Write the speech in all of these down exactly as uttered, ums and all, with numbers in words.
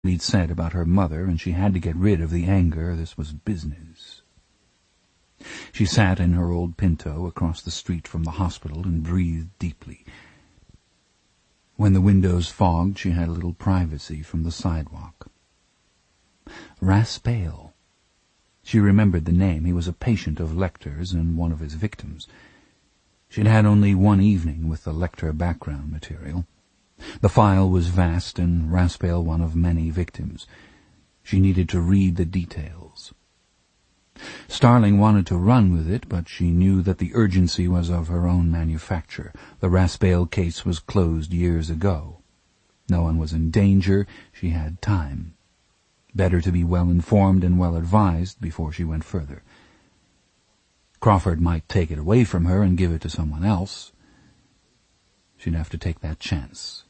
he'd said about her mother, and she had to get rid of the anger. This was business. She sat in her old Pinto across the street from the hospital and breathed deeply. When the windows fogged, she had a little privacy from the sidewalk. Raspail. She remembered the name. He was a patient of Lecter's and one of his victims. She'd had only one evening with the Lecter background material. The file was vast, and Raspail one of many victims. She needed to read the details. Starling wanted to run with it, but she knew that the urgency was of her own manufacture. The Raspail case was closed years ago. No one was in danger. She had time. Better to be well-informed and well-advised before she went further. Crawford might take it away from her and give it to someone else. She'd have to take that chance.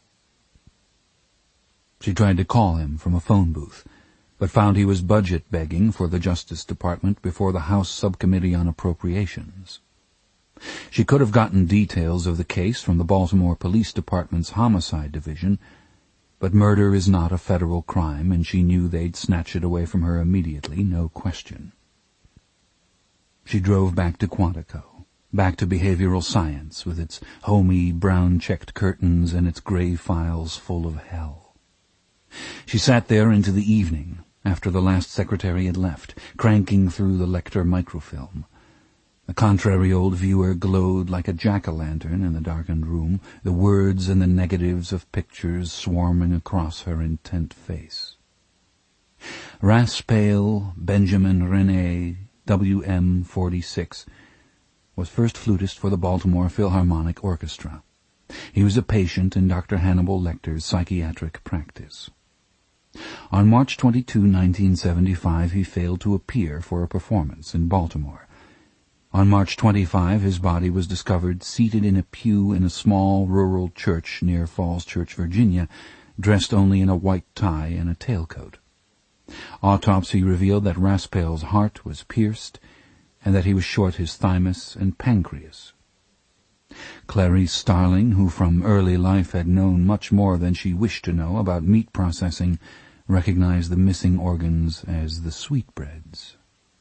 She tried to call him from a phone booth, but found he was budget begging for the Justice Department before the House Subcommittee on Appropriations. She could have gotten details of the case from the Baltimore Police Department's Homicide Division, but murder is not a federal crime, and she knew they'd snatch it away from her immediately, no question. She drove back to Quantico, back to behavioral science, with its homey, brown-checked curtains and its grey files full of hell. She sat there into the evening, after the last secretary had left, cranking through the Lecter microfilm. The contrary old viewer glowed like a jack-o'-lantern in the darkened room, the words and the negatives of pictures swarming across her intent face. Raspail Benjamin Rene, W M forty-six, was first flutist for the Baltimore Philharmonic Orchestra. He was a patient in Doctor Hannibal Lecter's psychiatric practice. On March twenty-second, nineteen seventy-five, he failed to appear for a performance in Baltimore. On March twenty-fifth, his body was discovered seated in a pew in a small rural church near Falls Church, Virginia, dressed only in a white tie and a tailcoat. Autopsy revealed that Raspail's heart was pierced and that he was short his thymus and pancreas. Clarice Starling, who from early life had known much more than she wished to know about meat processing, recognized the missing organs as the sweetbreads.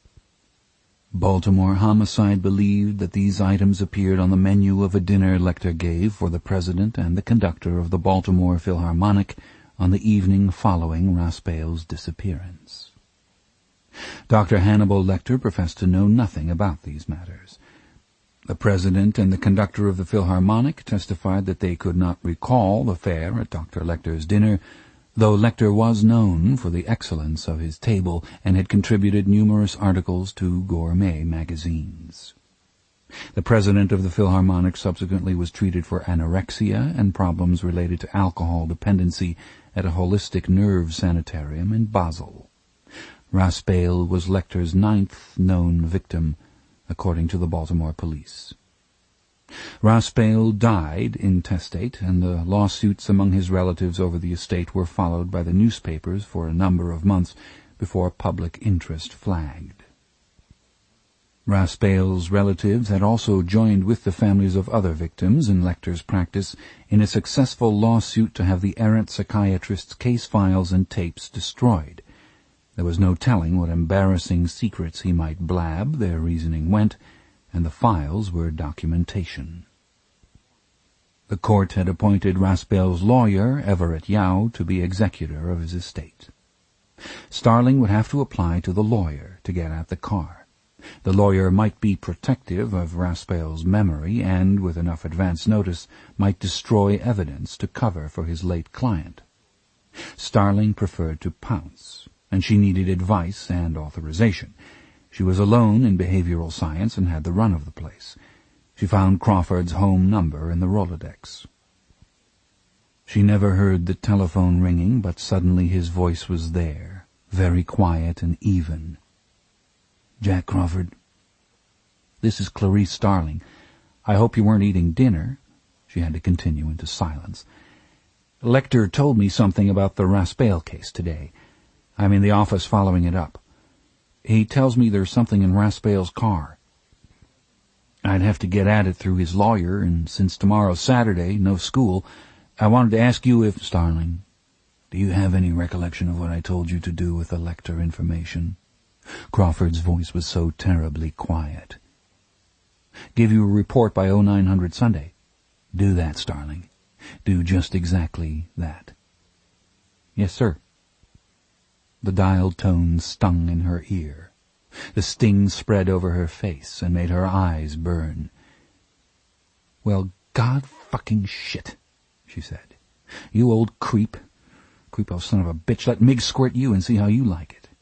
Baltimore Homicide believed that these items appeared on the menu of a dinner Lecter gave for the president and the conductor of the Baltimore Philharmonic on the evening following Raspail's disappearance. Doctor Hannibal Lecter professed to know nothing about these matters. The president and the conductor of the Philharmonic testified that they could not recall the fare at Doctor Lecter's dinner, though Lecter was known for the excellence of his table and had contributed numerous articles to gourmet magazines. The president of the Philharmonic subsequently was treated for anorexia and problems related to alcohol dependency at a holistic nerve sanitarium in Basel. Raspail was Lecter's ninth known victim, according to the Baltimore police. Raspail died intestate, and the lawsuits among his relatives over the estate were followed by the newspapers for a number of months before public interest flagged. Raspail's relatives had also joined with the families of other victims in Lecter's practice in a successful lawsuit to have the errant psychiatrist's case files and tapes destroyed. There was no telling what embarrassing secrets he might blab, their reasoning went, and the files were documentation. The court had appointed Raspail's lawyer, Everett Yao, to be executor of his estate. Starling would have to apply to the lawyer to get at the car. The lawyer might be protective of Raspail's memory and, with enough advance notice, might destroy evidence to cover for his late client. Starling preferred to pounce, and she needed advice and authorization. She was alone in behavioral science and had the run of the place. She found Crawford's home number in the Rolodex. She never heard the telephone ringing, but suddenly his voice was there, very quiet and even. "Jack Crawford, this is Clarice Starling. I hope you weren't eating dinner." She had to continue into silence. "Lecter told me something about the Raspail case today. I'm in the office following it up. He tells me there's something in Raspail's car. I'd have to get at it through his lawyer, and since tomorrow's Saturday, no school, I wanted to ask you if—" "Starling, Do you have any recollection of what I told you to do with the Lecter information?" Crawford's voice was so terribly quiet. "Give you a report by oh nine hundred Sunday." "Do that, Starling. Do just exactly that." "Yes, sir." The dialed tone stung in her ear. The sting spread over her face and made her eyes burn. "Well, God fucking shit," she said. "You old creep. Creepo son of a bitch, let Mig squirt you and see how you like it."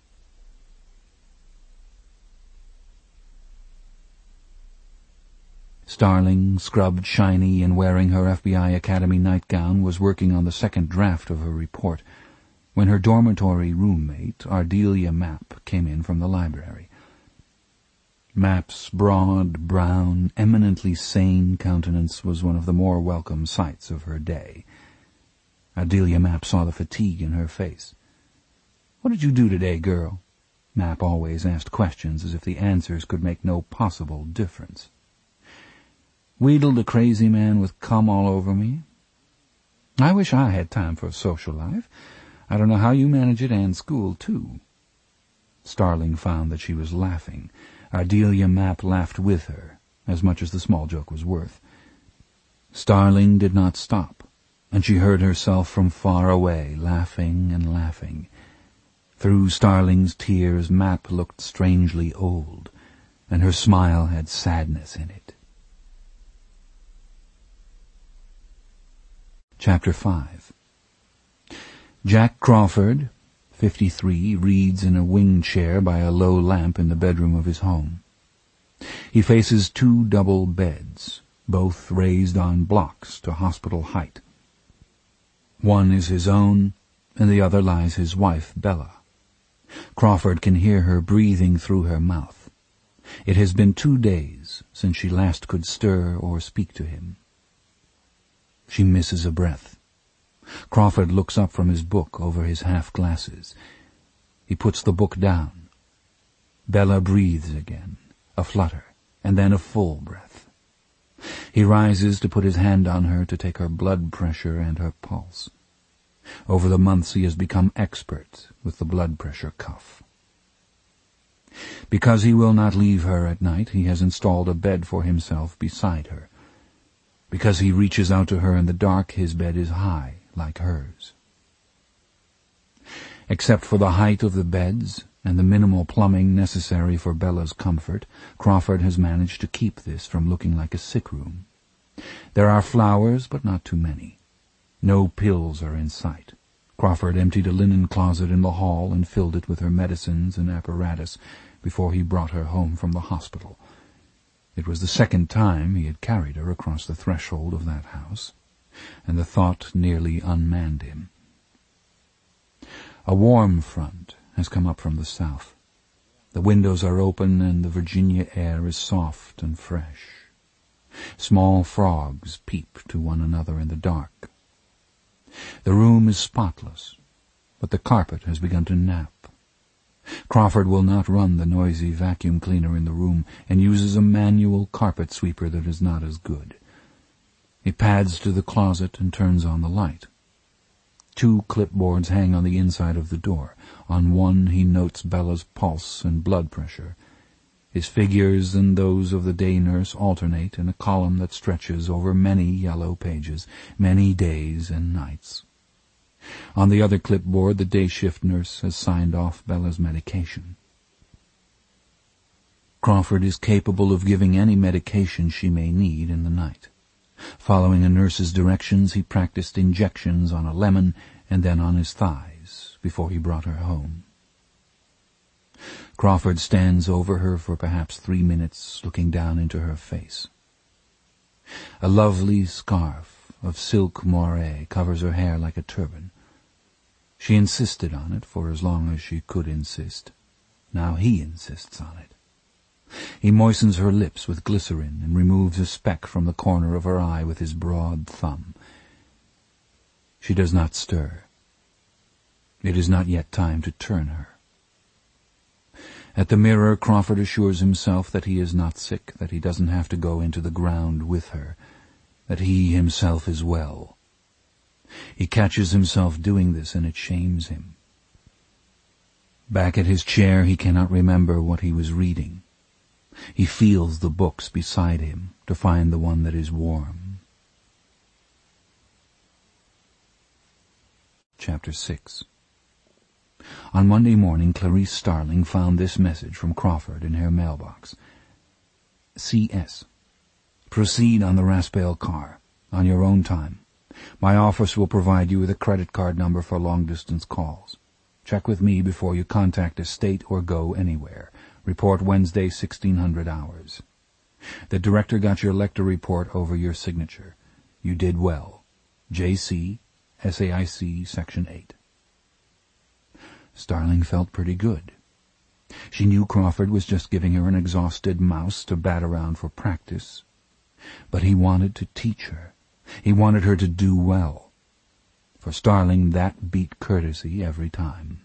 Starling, scrubbed, shiny, and wearing her F B I Academy nightgown, was working on the second draft of her report when her dormitory roommate, Ardelia Mapp, came in from the library. Mapp's broad, brown, eminently sane countenance was one of the more welcome sights of her day. Ardelia Mapp saw the fatigue in her face. "What did you do today, girl?" Mapp always asked questions as if the answers could make no possible difference. "Wheedled a crazy man with cum all over me. I wish I had time for a social life. I don't know how you manage it and school, too." Starling found that she was laughing. Ardelia Mapp laughed with her, as much as the small joke was worth. Starling did not stop, and she heard herself from far away, laughing and laughing. Through Starling's tears, Mapp looked strangely old, and her smile had sadness in it. Chapter five. Jack Crawford, fifty-three, reads in a wing chair by a low lamp in the bedroom of his home. He faces two double beds, both raised on blocks to hospital height. One is his own, and the other lies his wife, Bella. Crawford can hear her breathing through her mouth. It has been two days since she last could stir or speak to him. She misses a breath. Crawford looks up from his book over his half-glasses. He puts the book down. Bella breathes again, a flutter, and then a full breath. He rises to put his hand on her to take her blood pressure and her pulse. Over the months he has become expert with the blood pressure cuff. Because he will not leave her at night, he has installed a bed for himself beside her. Because he reaches out to her in the dark, his bed is high, like hers. Except for the height of the beds and the minimal plumbing necessary for Bella's comfort, Crawford has managed to keep this from looking like a sick room. There are flowers, but not too many. No pills are in sight. Crawford emptied a linen closet in the hall and filled it with her medicines and apparatus before he brought her home from the hospital. It was the second time he had carried her across the threshold of that house, and the thought nearly unmanned him. A warm front has come up from the south. The windows are open and the Virginia air is soft and fresh. Small frogs peep to one another in the dark. The room is spotless, but the carpet has begun to nap. Crawford will not run the noisy vacuum cleaner in the room and uses a manual carpet sweeper that is not as good. He pads to the closet and turns on the light. Two clipboards hang on the inside of the door. On one he notes Bella's pulse and blood pressure. His figures and those of the day nurse alternate in a column that stretches over many yellow pages, many days and nights. On the other clipboard, the day shift nurse has signed off Bella's medication. Crawford is capable of giving any medication she may need in the night. Following a nurse's directions, he practiced injections on a lemon and then on his thighs before he brought her home. Crawford stands over her for perhaps three minutes, looking down into her face. A lovely scarf of silk moire covers her hair like a turban. She insisted on it for as long as she could insist. Now he insists on it. He moistens her lips with glycerin and removes a speck from the corner of her eye with his broad thumb. She does not stir. It is not yet time to turn her. At the mirror, Crawford assures himself that he is not sick, that he doesn't have to go into the ground with her, that he himself is well. He catches himself doing this, and it shames him. Back at his chair, he cannot remember what he was reading. He feels the books beside him to find the one that is warm. Chapter six. On Monday morning, Clarice Starling found this message from Crawford in her mailbox. C S. Proceed on the Raspail car, on your own time. My office will provide you with a credit card number for long-distance calls. Check with me before you contact a state or go anywhere. Report Wednesday, sixteen hundred hours. The director got your lecture report over your signature. You did well. J C, S A I C, Section eight. Starling felt pretty good. She knew Crawford was just giving her an exhausted mouse to bat around for practice. But he wanted to teach her. He wanted her to do well. For Starling, that beat courtesy every time.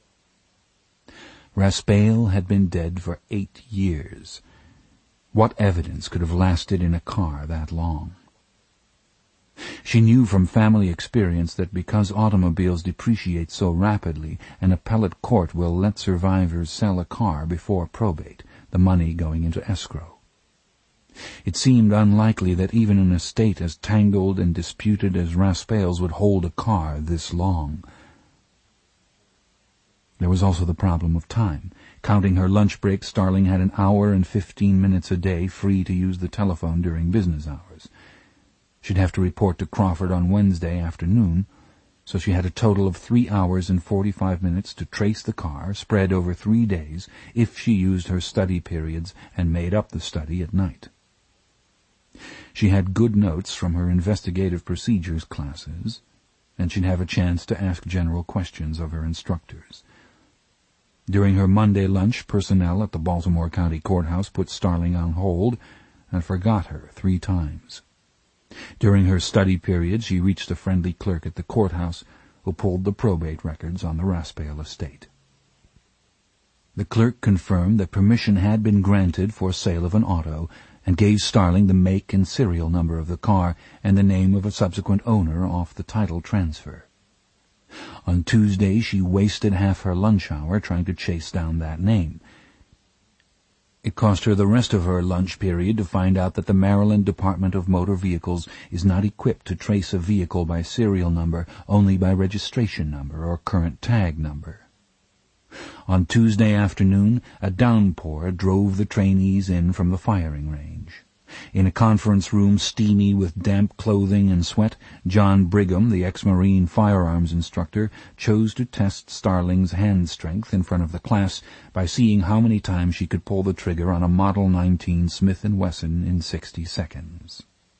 Raspail had been dead for eight years. What evidence could have lasted in a car that long? She knew from family experience that because automobiles depreciate so rapidly, an appellate court will let survivors sell a car before probate, the money going into escrow. It seemed unlikely that even an estate as tangled and disputed as Raspail's would hold a car this long. There was also the problem of time. Counting her lunch break, Starling had an hour and fifteen minutes a day free to use the telephone during business hours. She'd have to report to Crawford on Wednesday afternoon, so she had a total of three hours and forty-five minutes to trace the car, spread over three days, if she used her study periods and made up the study at night. She had good notes from her investigative procedures classes, and she'd have a chance to ask general questions of her instructors. During her Monday lunch, personnel at the Baltimore County Courthouse put Starling on hold and forgot her three times. During her study period, she reached a friendly clerk at the courthouse who pulled the probate records on the Raspail estate. The clerk confirmed that permission had been granted for sale of an auto and gave Starling the make and serial number of the car and the name of a subsequent owner off the title transfer. On Tuesday, she wasted half her lunch hour trying to chase down that name. It cost her the rest of her lunch period to find out that the Maryland Department of Motor Vehicles is not equipped to trace a vehicle by serial number, only by registration number or current tag number. On Tuesday afternoon, a downpour drove the trainees in from the firing range. In a conference room steamy with damp clothing and sweat, John Brigham, the ex-Marine firearms instructor, chose to test Starling's hand strength in front of the class by seeing how many times she could pull the trigger on a Model nineteen Smith and Wesson in sixty seconds.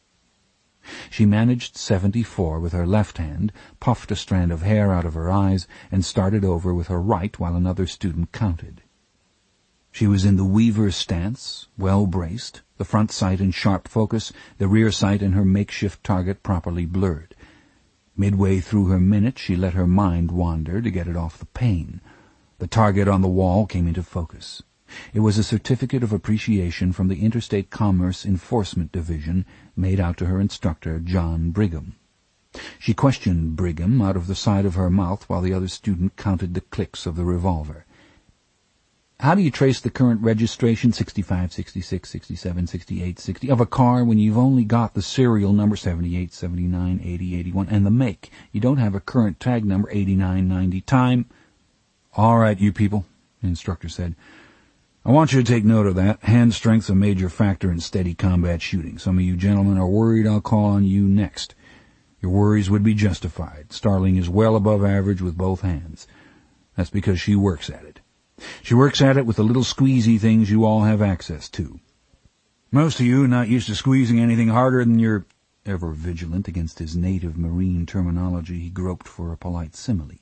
She managed seventy-four with her left hand, puffed a strand of hair out of her eyes, and started over with her right while another student counted. She was in the Weaver stance, well braced, the front sight in sharp focus, the rear sight and her makeshift target properly blurred. Midway through her minute, she let her mind wander to get it off the pane. The target on the wall came into focus. It was a certificate of appreciation from the Interstate Commerce Enforcement Division, made out to her instructor, John Brigham. She questioned Brigham out of the side of her mouth while the other student counted the clicks of the revolver. How do you trace the current registration, sixty-five, sixty-six, sixty-seven, sixty-eight, sixty, of a car when you've only got the serial number seventy-eight, seventy-nine, eighty, eighty-one, and the make? You don't have a current tag number eighty-nine, ninety. Time. All right, you people, the instructor said. I want you to take note of that. Hand strength's a major factor in steady combat shooting. Some of you gentlemen are worried I'll call on you next. Your worries would be justified. Starling is well above average with both hands. That's because she works at it. She works at it with the little squeezy things you all have access to. Most of you are not used to squeezing anything harder than your... Ever vigilant against his native Marine terminology, he groped for a polite simile.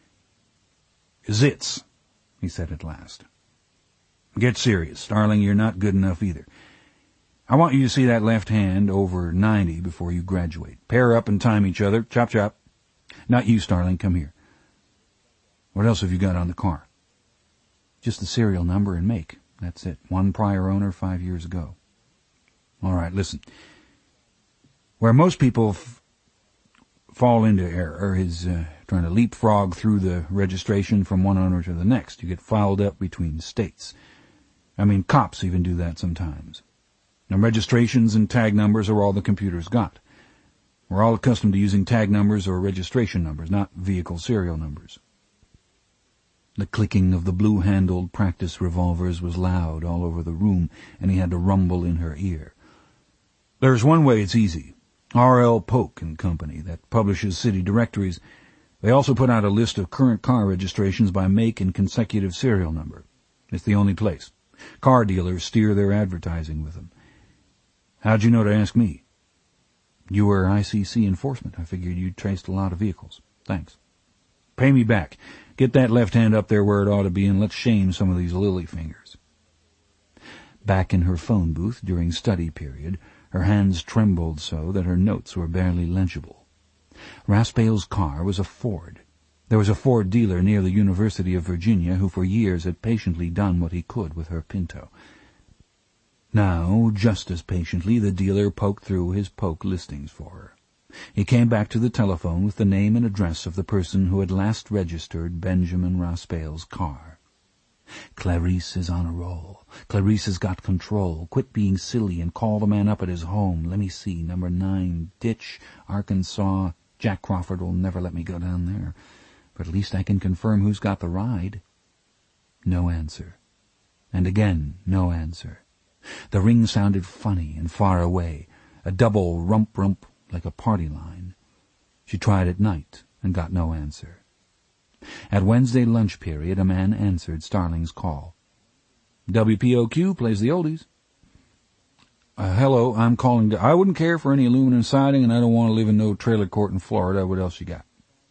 Zits, he said at last. Get serious, Starling, you're not good enough either. I want you to see that left hand over ninety before you graduate. Pair up and time each other. Chop, chop. Not you, Starling, come here. What else have you got on the car? Just the serial number and make. That's it. One prior owner five years ago. All right, listen. Where most people... F- fall into error is uh, trying to leapfrog through the registration from one owner to the next. You get filed up between states. I mean, cops even do that sometimes. Now, registrations and tag numbers are all the computers got. We're all accustomed to using tag numbers or registration numbers, not vehicle serial numbers. The clicking of the blue-handled practice revolvers was loud all over the room, and he had to rumble in her ear. There's one way it's easy. R L Polk and Company, that publishes city directories. They also put out a list of current car registrations by make and consecutive serial number. It's the only place. Car dealers steer their advertising with them. How'd you know to ask me? You were I C C enforcement. I figured you'd traced a lot of vehicles. Thanks. Pay me back. Get that left hand up there where it ought to be, and let's shame some of these lily fingers. Back in her phone booth during study period, her hands trembled so that her notes were barely legible. Raspale's car was a Ford. There was a Ford dealer near the University of Virginia who for years had patiently done what he could with her Pinto. Now, just as patiently, the dealer poked through his Polk listings for her. He came back to the telephone with the name and address of the person who had last registered Benjamin Raspale's car. Clarice is on a roll. Clarice has got control. Quit being silly and call the man up at his home. Let me see, number nine, Ditch, Arkansas. Jack Crawford will never let me go down there. But at least I can confirm who's got the ride. No answer. And again, no answer. The ring sounded funny and far away, a double rump-rump like a party line. She tried at night and got no answer. At Wednesday lunch period, a man answered Starling's call. W P O Q plays the oldies. Uh, hello, I'm calling to... I wouldn't care for any aluminum siding, and I don't want to live in no trailer court in Florida. What else you got?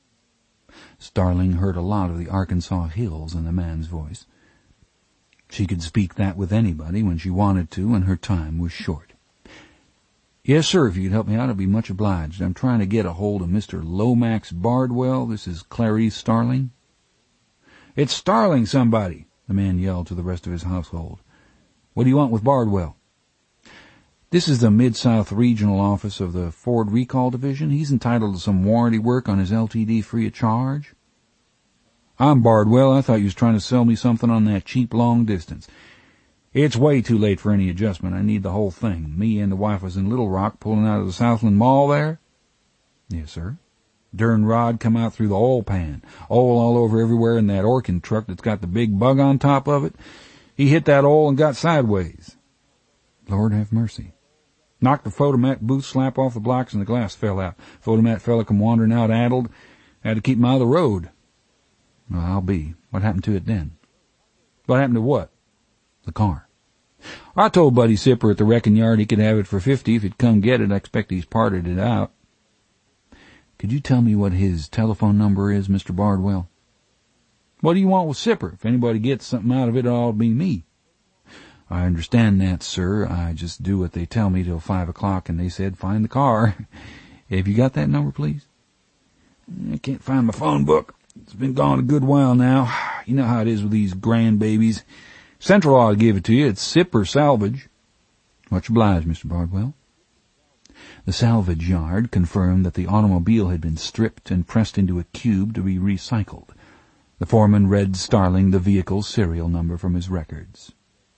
Starling heard a lot of the Arkansas hills in the man's voice. She could speak that with anybody when she wanted to, and her time was short. Yes, sir, if you'd help me out, I'd be much obliged. I'm trying to get a hold of Mister Lomax Bardwell. This is Clarice Starling. It's Starling, somebody, the man yelled to the rest of his household. What do you want with Bardwell? This is the Mid-South Regional Office of the Ford Recall Division. He's entitled to some warranty work on his L T D free of charge. I'm Bardwell. I thought you was trying to sell me something on that cheap long distance. It's way too late for any adjustment. I need the whole thing. Me and the wife was in Little Rock pulling out of the Southland Mall there. Yes, sir. Dern rod come out through the oil pan. Oil all over everywhere in that Orkin truck that's got the big bug on top of it. He hit that oil and got sideways. Lord have mercy. Knocked the photomat booth slap off the blocks and the glass fell out. Photomat fella come wandering out addled. Had to keep him out of the road. Well, I'll be. What happened to it then? What happened to what? The car. I told Buddy Sipper at the wrecking yard he could have it for fifty if he'd come get it. I expect he's parted it out. Could you tell me what his telephone number is, Mister Bardwell? What do you want with Sipper? If anybody gets something out of it, it'll be me. I understand that, sir. I just do what they tell me till five o'clock, and they said find the car. Have you got that number, please? I can't find my phone book. It's been gone a good while now. You know how it is with these grandbabies. Central ought to give it to you. It's Sipper Salvage. Much obliged, Mister Bardwell. The salvage yard confirmed that the automobile had been stripped and pressed into a cube to be recycled. The foreman read Starling the vehicle's serial number from his records.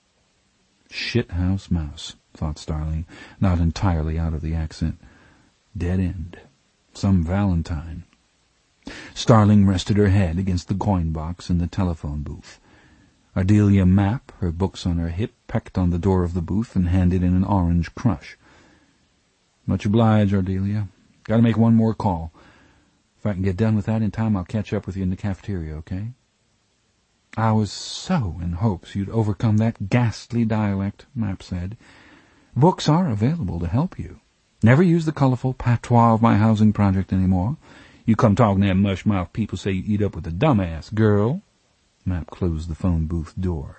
Shithouse mouse, thought Starling, not entirely out of the accent. Dead end. Some Valentine. Starling rested her head against the coin box in the telephone booth. Ardelia Mapp, her books on her hip, pecked on the door of the booth and handed in an orange crush. Much obliged, Ardelia. Got to make one more call. If I can get done with that in time, I'll catch up with you in the cafeteria, okay? I was so in hopes you'd overcome that ghastly dialect, Mapp said. Books are available to help you. Never use the colorful patois of my housing project anymore. You come talking to them mush-mouth people say you eat up with a dumbass, girl. Mapp closed the phone booth door.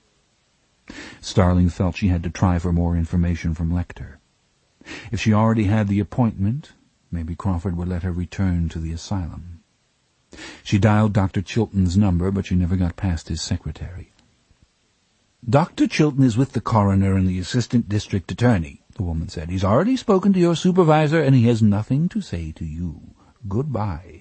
Starling felt she had to try for more information from Lecter. If she already had the appointment, maybe Crawford would let her return to the asylum. She dialed Doctor Chilton's number, but she never got past his secretary. Doctor Chilton is with the coroner and the assistant district attorney, the woman said. He's already spoken to your supervisor, and he has nothing to say to you. Goodbye.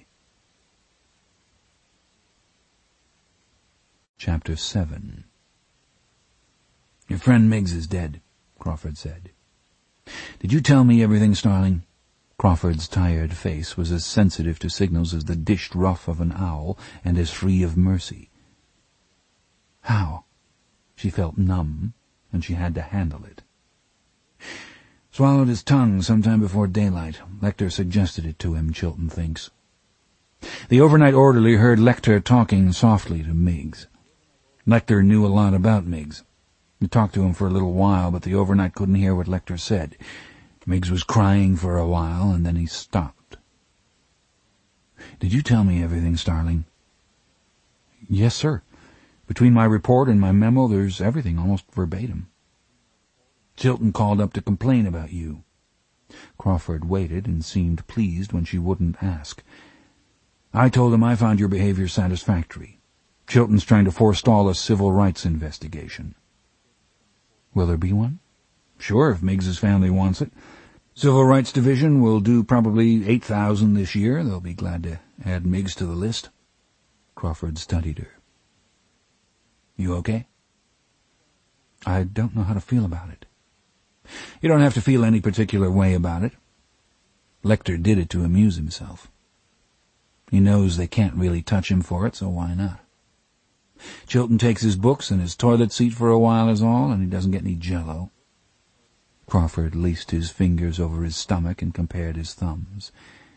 Chapter seven. Your friend Miggs is dead, Crawford said. Did you tell me everything, Starling? Crawford's tired face was as sensitive to signals as the dished ruff of an owl, and as free of mercy. How? She felt numb, and she had to handle it. Swallowed his tongue sometime before daylight. Lecter suggested it to him, Chilton thinks. The overnight orderly heard Lecter talking softly to Miggs. Lecter knew a lot about Miggs. He talked to him for a little while, but the overnight couldn't hear what Lecter said. Miggs was crying for a while, and then he stopped. Did you tell me everything, Starling? Yes, sir. Between my report and my memo, there's everything, almost verbatim. Chilton called up to complain about you. Crawford waited and seemed pleased when she wouldn't ask. I told him I found your behavior satisfactory. Chilton's trying to forestall a civil rights investigation. Will there be one? Sure, if Miggs's family wants it. Civil Rights Division will do probably eight thousand this year. They'll be glad to add Miggs to the list. Crawford studied her. You okay? I don't know how to feel about it. You don't have to feel any particular way about it. Lecter did it to amuse himself. He knows they can't really touch him for it, so why not? Chilton takes his books and his toilet seat for a while is all, and he doesn't get any jello. Crawford laced his fingers over his stomach and compared his thumbs.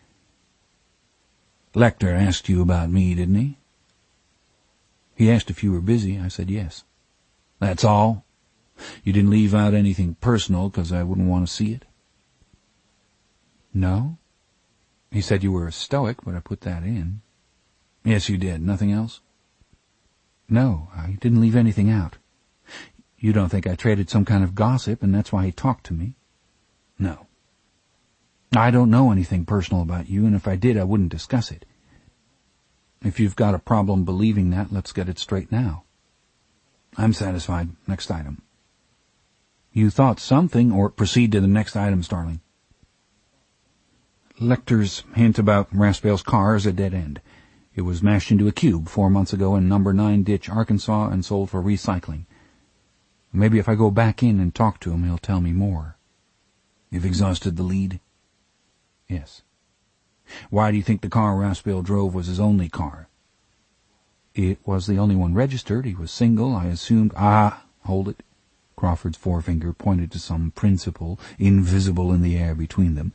Lecter asked you about me, didn't he? He asked if you were busy. I said yes. That's all? You didn't leave out anything personal because I wouldn't want to see it? No. He said you were a stoic, but I put that in. Yes, you did. Nothing else? No, I didn't leave anything out. You don't think I traded some kind of gossip, and that's why he talked to me? No. I don't know anything personal about you, and if I did, I wouldn't discuss it. If you've got a problem believing that, let's get it straight now. I'm satisfied. Next item. You thought something, or proceed to the next item, Starling. Lecter's hint about Raspale's car is a dead end. It was mashed into a cube four months ago in number nine Ditch, Arkansas, and sold for recycling. Maybe if I go back in and talk to him, he'll tell me more. You've exhausted the lead? Yes. Why do you think the car Raspale drove was his only car? It was the only one registered. He was single. I assumed... Ah, hold it. Crawford's forefinger pointed to some principle invisible in the air between them.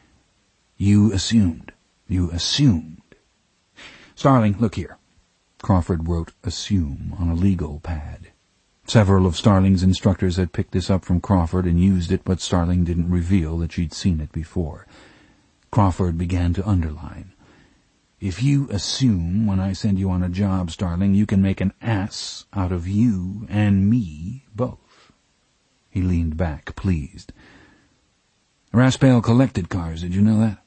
You assumed. You assumed. Starling, look here. Crawford wrote assume on a legal pad. Several of Starling's instructors had picked this up from Crawford and used it, but Starling didn't reveal that she'd seen it before. Crawford began to underline. If you assume when I send you on a job, Starling, you can make an ass out of you and me both. He leaned back, pleased. Raspale collected cars, did you know that?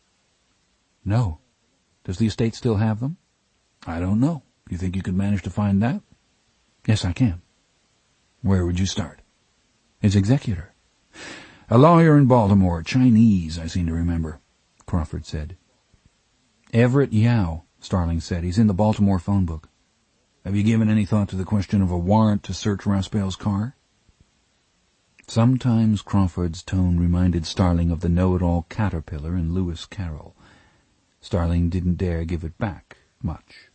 No. Does the estate still have them? I don't know. You think you could manage to find that? Yes, I can. Where would you start? His executor. A lawyer in Baltimore, Chinese, I seem to remember, Crawford said. Everett Yao, Starling said. He's in the Baltimore phone book. Have you given any thought to the question of a warrant to search Raspale's car? Sometimes Crawford's tone reminded Starling of the know-it-all caterpillar in Lewis Carroll. Starling didn't dare give it back much.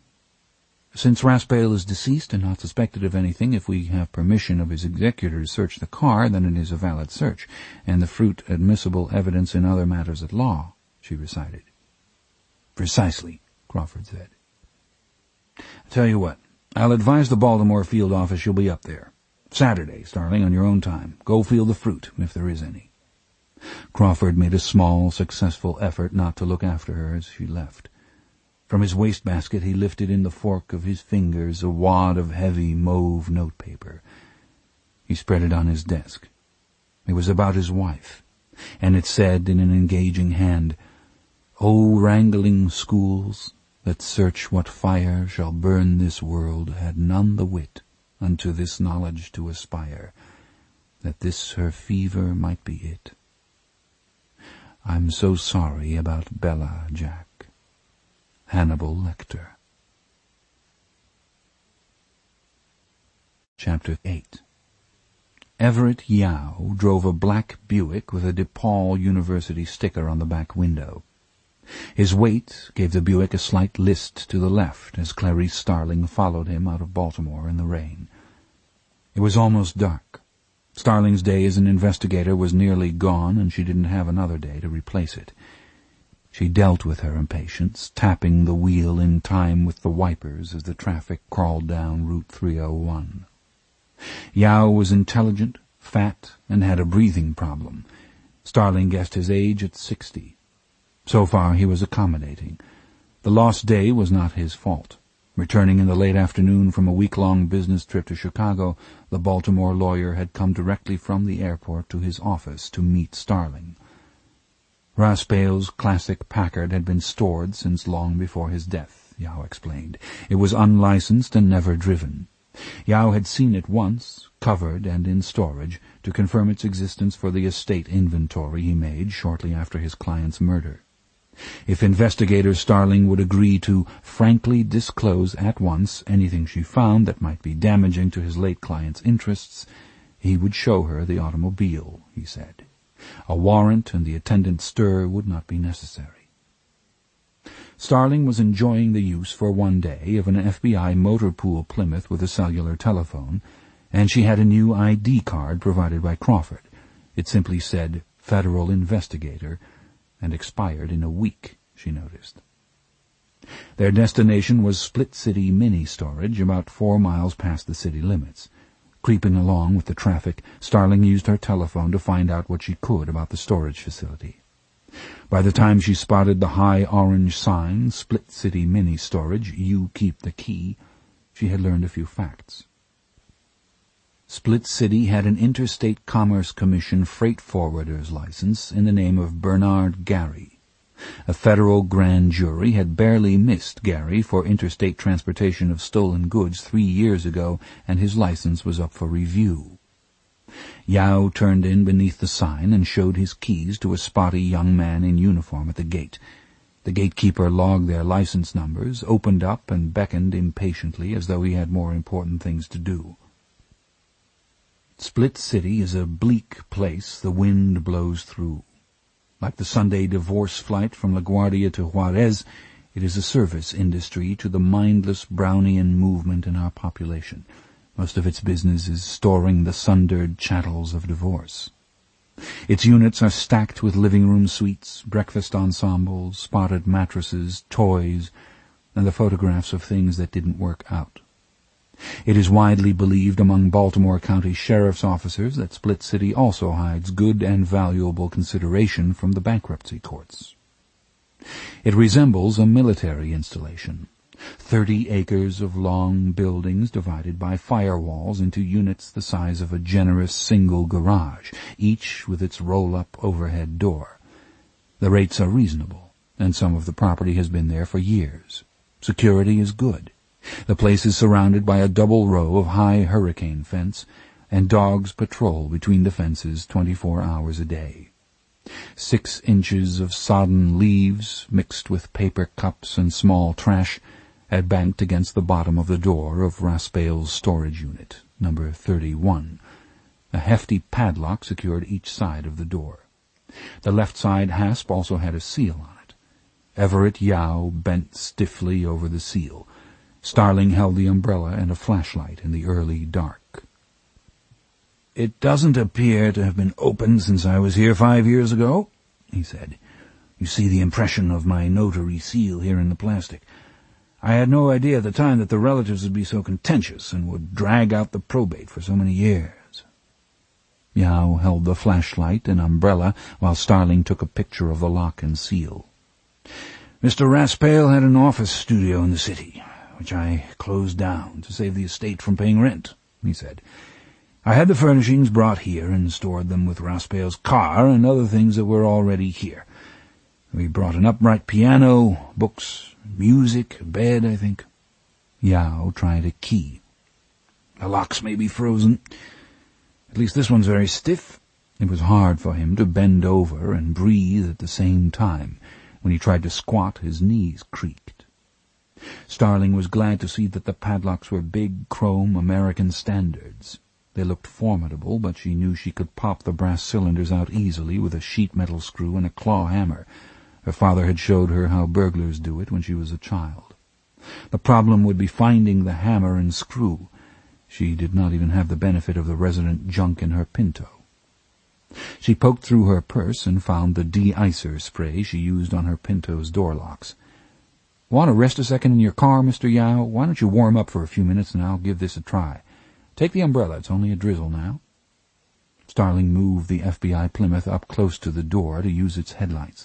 Since Raspale is deceased and not suspected of anything, if we have permission of his executor to search the car, then it is a valid search, and the fruit admissible evidence in other matters at law, she recited. Precisely, Crawford said. I tell you what, I'll advise the Baltimore field office you'll be up there. Saturday, Starling, on your own time. Go feel the fruit, if there is any. Crawford made a small, successful effort not to look after her as she left. From his wastebasket he lifted in the fork of his fingers a wad of heavy mauve notepaper. He spread it on his desk. It was about his wife, and it said in an engaging hand, O wrangling schools, that search what fire shall burn this world, had none the wit unto this knowledge to aspire, that this her fever might be it. I'm so sorry about Bella, Jack. Hannibal Lecter. Chapter eight. Everett Yao drove a black Buick with a DePaul University sticker on the back window. His weight gave the Buick a slight list to the left as Clarice Starling followed him out of Baltimore in the rain. It was almost dark. Starling's day as an investigator was nearly gone, and she didn't have another day to replace it. She dealt with her impatience, tapping the wheel in time with the wipers as the traffic crawled down Route three oh one. Yao was intelligent, fat, and had a breathing problem. Starling guessed his age at sixty. So far he was accommodating. The lost day was not his fault. Returning in the late afternoon from a week-long business trip to Chicago, the Baltimore lawyer had come directly from the airport to his office to meet Starling. Raspail's classic Packard had been stored since long before his death, Yao explained. It was unlicensed and never driven. Yao had seen it once, covered and in storage, to confirm its existence for the estate inventory he made shortly after his client's murder. If investigator Starling would agree to frankly disclose at once anything she found that might be damaging to his late client's interests, he would show her the automobile, he said. A warrant and the attendant stir would not be necessary. Starling was enjoying the use for one day of an F B I motor pool Plymouth with a cellular telephone, and she had a new I D card provided by Crawford. It simply said, Federal Investigator, and expired in a week, she noticed. Their destination was Split City Mini Storage, about four miles past the city limits. Creeping along with the traffic, Starling used her telephone to find out what she could about the storage facility. By the time she spotted the high orange sign, Split City Mini Storage, You Keep the Key, she had learned a few facts. Split City had an Interstate Commerce Commission freight forwarder's license in the name of Bernard Gary. A federal grand jury had barely missed Gary for interstate transportation of stolen goods three years ago, and his license was up for review. Yao turned in beneath the sign and showed his keys to a spotty young man in uniform at the gate. The gatekeeper logged their license numbers, opened up, and beckoned impatiently as though he had more important things to do. Split City is a bleak place the wind blows through. Like the Sunday divorce flight from LaGuardia to Juarez, it is a service industry to the mindless Brownian movement in our population. Most of its business is storing the sundered chattels of divorce. Its units are stacked with living room suites, breakfast ensembles, spotted mattresses, toys, and the photographs of things that didn't work out. It is widely believed among Baltimore County sheriff's officers that Split City also hides good and valuable consideration from the bankruptcy courts. It resembles a military installation. Thirty acres of long buildings divided by firewalls into units the size of a generous single garage, each with its roll-up overhead door. The rates are reasonable, and some of the property has been there for years. Security is good. The place is surrounded by a double row of high hurricane fence, and dogs patrol between the fences twenty-four hours a day. Six inches of sodden leaves, mixed with paper cups and small trash, had banked against the bottom of the door of Raspail's storage unit, number thirty-one. A hefty padlock secured each side of the door. The left side hasp also had a seal on it. Everett Yao bent stiffly over the seal. Starling held the umbrella and a flashlight in the early dark. "It doesn't appear to have been opened since I was here five years ago," he said. "You see the impression of my notary seal here in the plastic. I had no idea at the time that the relatives would be so contentious and would drag out the probate for so many years." Yao held the flashlight and umbrella while Starling took a picture of the lock and seal. "Mister Raspail had an office studio in the city, which I closed down to save the estate from paying rent," he said. "I had the furnishings brought here and stored them with Raspail's car and other things that were already here. We brought an upright piano, books, music, a bed, I think." Yao tried a key. "The locks may be frozen. At least this one's very stiff. It was hard for him to bend over and breathe at the same time. When he tried to squat, his knees creaked. Starling was glad to see that the padlocks were big, chrome American standards. They looked formidable, but she knew she could pop the brass cylinders out easily with a sheet metal screw and a claw hammer. Her father had showed her how burglars do it when she was a child. The problem would be finding the hammer and screw. She did not even have the benefit of the resident junk in her Pinto. She poked through her purse and found the de-icer spray she used on her Pinto's door locks. "Want to rest a second in your car, Mister Yao? Why don't you warm up for a few minutes and I'll give this a try. Take the umbrella, it's only a drizzle now." Starling moved the F B I Plymouth up close to the door to use its headlights.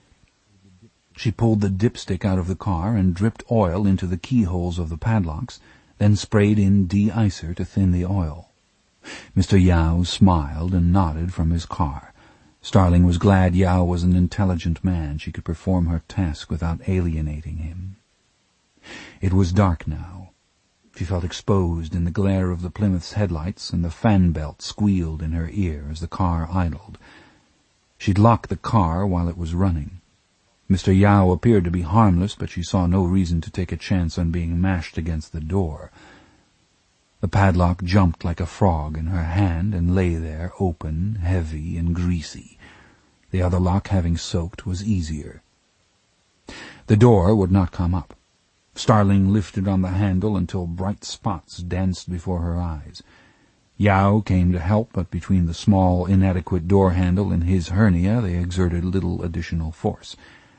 She pulled the dipstick out of the car and dripped oil into the keyholes of the padlocks, then sprayed in de-icer to thin the oil. Mister Yao smiled and nodded from his car. Starling was glad Yao was an intelligent man. She could perform her task without alienating him. It was dark now. She felt exposed in the glare of the Plymouth's headlights, and the fan belt squealed in her ear as the car idled. She'd locked the car while it was running. Mister Yao appeared to be harmless, but she saw no reason to take a chance on being mashed against the door. The padlock jumped like a frog in her hand and lay there, open, heavy, and greasy. The other lock, having soaked, was easier. The door would not come up. Starling lifted on the handle until bright spots danced before her eyes. Yao came to help, but between the small, inadequate door handle and his hernia they exerted little additional force.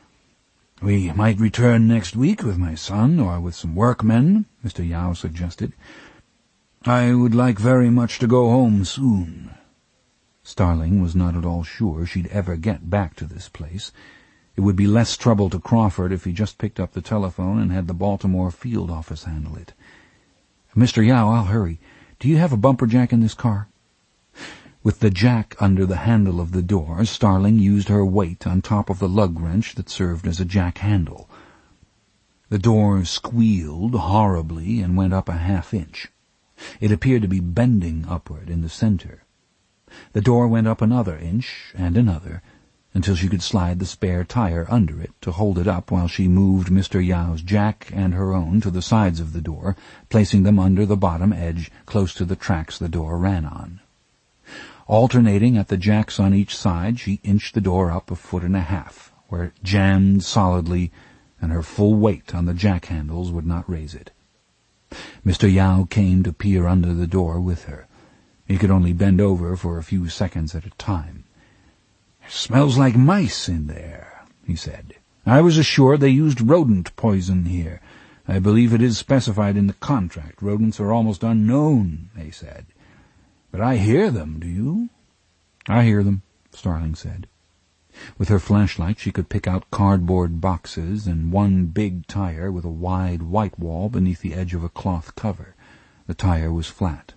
"We might return next week with my son, or with some workmen," Mister Yao suggested. "I would like very much to go home soon." Starling was not at all sure she'd ever get back to this place. It would be less trouble to Crawford if he just picked up the telephone and had the Baltimore field office handle it. "Mister Yao, I'll hurry. Do you have a bumper jack in this car?" With the jack under the handle of the door, Starling used her weight on top of the lug wrench that served as a jack handle. The door squealed horribly and went up a half inch. It appeared to be bending upward in the center. The door went up another inch and another, until she could slide the spare tire under it to hold it up while she moved Mister Yao's jack and her own to the sides of the door, placing them under the bottom edge close to the tracks the door ran on. Alternating at the jacks on each side, she inched the door up a foot and a half, where it jammed solidly, and her full weight on the jack handles would not raise it. Mister Yao came to peer under the door with her. He could only bend over for a few seconds at a time. "It smells like mice in there," he said. "I was assured they used rodent poison here. I believe it is specified in the contract. Rodents are almost unknown," they said. "But I hear them, do you?" "I hear them," Starling said. With her flashlight she could pick out cardboard boxes and one big tire with a wide white wall beneath the edge of a cloth cover. The tire was flat.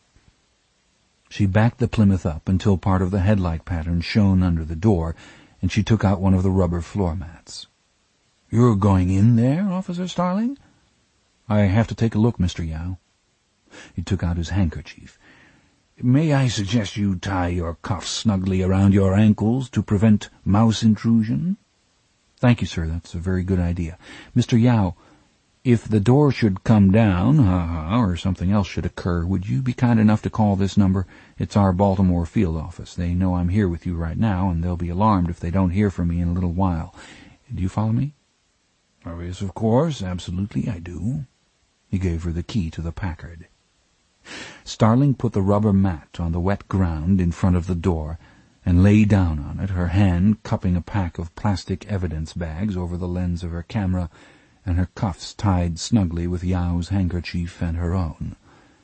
She backed the Plymouth up until part of the headlight pattern shone under the door, and she took out one of the rubber floor mats. "You're going in there, Officer Starling?" "I have to take a look, Mister Yao." He took out his handkerchief. "May I suggest you tie your cuffs snugly around your ankles to prevent mouse intrusion?" "Thank you, sir. That's a very good idea. Mister Yao, if the door should come down, ha-ha, or something else should occur, would you be kind enough to call this number? It's our Baltimore field office. They know I'm here with you right now, and they'll be alarmed if they don't hear from me in a little while. Do you follow me?" "Oh, yes, of course. Absolutely, I do." He gave her the key to the Packard. Starling put the rubber mat on the wet ground in front of the door and lay down on it, her hand cupping a pack of plastic evidence bags over the lens of her camera, and her cuffs tied snugly with Yao's handkerchief and her own.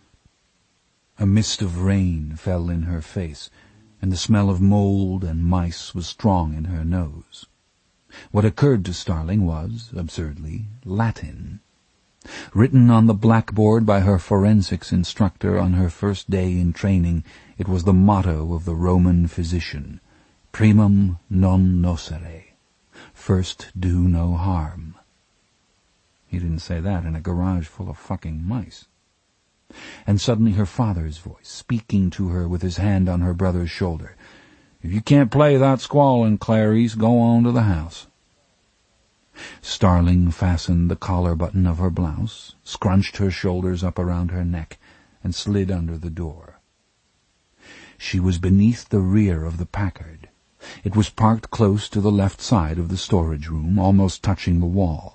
A mist of rain fell in her face, and the smell of mold and mice was strong in her nose. What occurred to Starling was, absurdly, Latin. Written on the blackboard by her forensics instructor on her first day in training, it was the motto of the Roman physician, primum non nocere, first do no harm. He didn't say that in a garage full of fucking mice. And suddenly her father's voice, speaking to her with his hand on her brother's shoulder. If you can't play without squalling, Clarice, go on to the house. Starling fastened the collar button of her blouse, scrunched her shoulders up around her neck, and slid under the door. She was beneath the rear of the Packard. It was parked close to the left side of the storage room, almost touching the wall.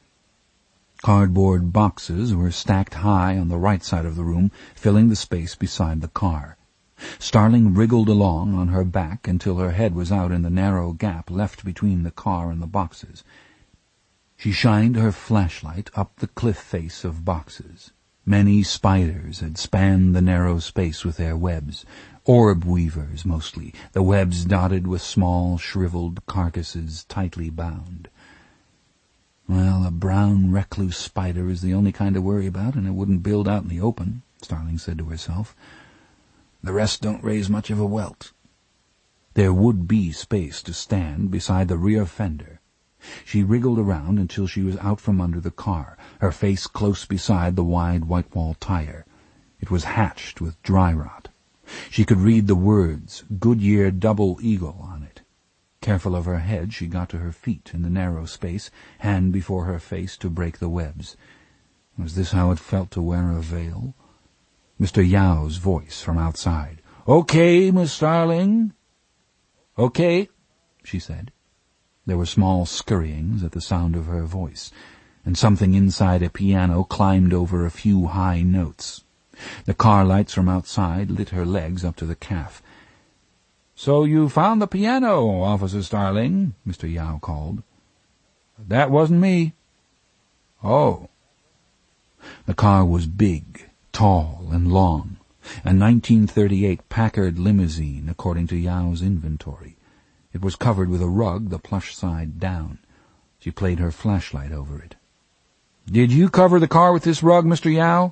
Cardboard boxes were stacked high on the right side of the room, filling the space beside the car. Starling wriggled along on her back until her head was out in the narrow gap left between the car and the boxes. She shined her flashlight up the cliff face of boxes. Many spiders had spanned the narrow space with their webs, orb weavers mostly, the webs dotted with small, shriveled carcasses tightly bound. Well, a brown recluse spider is the only kind to worry about, and it wouldn't build out in the open, Starling said to herself. The rest don't raise much of a welt. There would be space to stand beside the rear fender. She wriggled around until she was out from under the car, her face close beside the wide white-wall tire. It was hatched with dry rot. She could read the words, Goodyear Double Eagle, on it. Careful of her head, she got to her feet in the narrow space, hand before her face to break the webs. Was this how it felt to wear a veil? Mister Yao's voice from outside. "Okay, Miss Starling." "Okay," she said. There were small scurryings at the sound of her voice, and something inside a piano climbed over a few high notes. The car lights from outside lit her legs up to the calf. "So you found the piano, Officer Starling," Mister Yao called. "That wasn't me." "Oh." The car was big, tall, and long, a nineteen thirty-eight Packard limousine, according to Yao's inventory. It was covered with a rug, the plush side down. She played her flashlight over it. "Did you cover the car with this rug, Mister Yao?"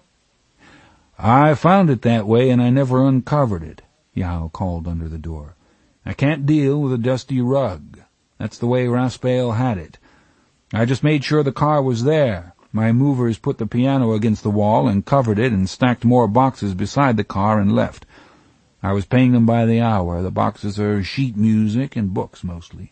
"I found it that way, and I never uncovered it," Yao called under the door. "I can't deal with a dusty rug. That's the way Raspail had it. I just made sure the car was there. My movers put the piano against the wall and covered it and stacked more boxes beside the car and left. I was paying them by the hour. The boxes are sheet music and books mostly."